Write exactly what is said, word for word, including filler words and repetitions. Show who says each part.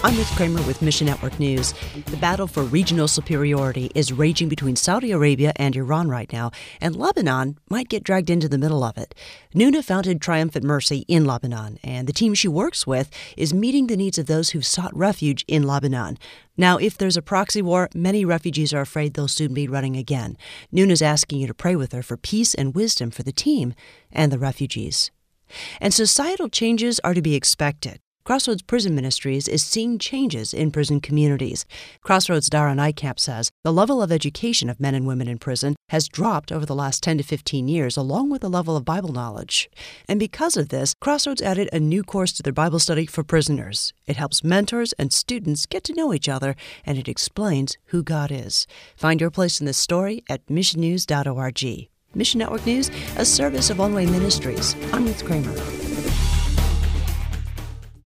Speaker 1: I'm Ruth Kramer with Mission Network News. The battle for regional superiority is raging between Saudi Arabia and Iran right now, and Lebanon might get dragged into the middle of it. Noona founded Triumphant Mercy in Lebanon, and the team she works with is meeting the needs of those who've sought refuge in Lebanon. Now, if there's a proxy war, many refugees are afraid they'll soon be running again. Noona's asking you to pray with her for peace and wisdom for the team and the refugees. And societal changes are to be expected. Crossroads Prison Ministries is seeing changes in prison communities. Crossroads' Dara Nightcap says the level of education of men and women in prison has dropped over the last ten to fifteen years, along with the level of Bible knowledge. And because of this, Crossroads added a new course to their Bible study for prisoners. It helps mentors and students get to know each other, and it explains who God is. Find your place in this story at mission news dot org. Mission Network News, a service of One Way Ministries. I'm Ruth Kramer.